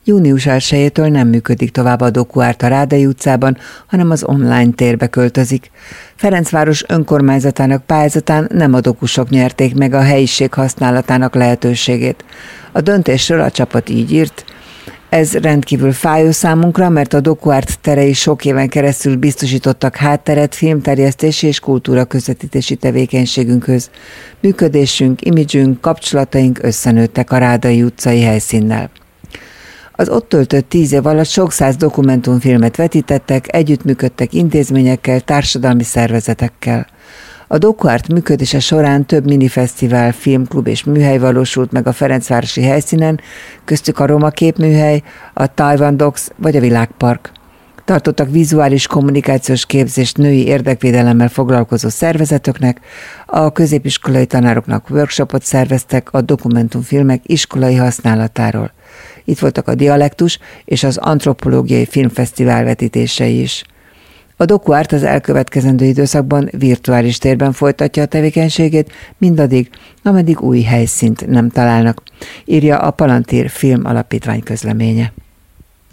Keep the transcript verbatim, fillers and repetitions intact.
június elsejétől nem működik tovább a DokuArt a Rádai utcában, hanem az online térbe költözik. Ferencváros önkormányzatának pályázatán nem a dokusok nyerték meg a helyiség használatának lehetőségét. A döntésről a csapat így írt: ez rendkívül fájó számunkra, mert a DokuArt terei sok éven keresztül biztosítottak hátteret filmterjesztési és kultúra közvetítési tevékenységünkhöz. Működésünk, imidzsünk, kapcsolataink összenőttek a Rádai utcai helyszínnel. Az ott töltött tíz év alatt sok száz dokumentumfilmet vetítettek, együttműködtek intézményekkel, társadalmi szervezetekkel. A DokuArt működése során több minifesztivál, filmklub és műhely valósult meg a ferencvárosi helyszínen, köztük a Roma Képműhely, a Taiwan Docs vagy a Világpark. Tartottak vizuális kommunikációs képzést női érdekvédelemmel foglalkozó szervezeteknek, a középiskolai tanároknak workshopot szerveztek a dokumentumfilmek iskolai használatáról. Itt voltak a Dialektus és az Antropológiai Filmfesztivál vetítései is. A DokuArt az elkövetkezendő időszakban virtuális térben folytatja a tevékenységét, mindaddig, ameddig új helyszínt nem találnak, írja a Palantír Film Alapítvány közleménye.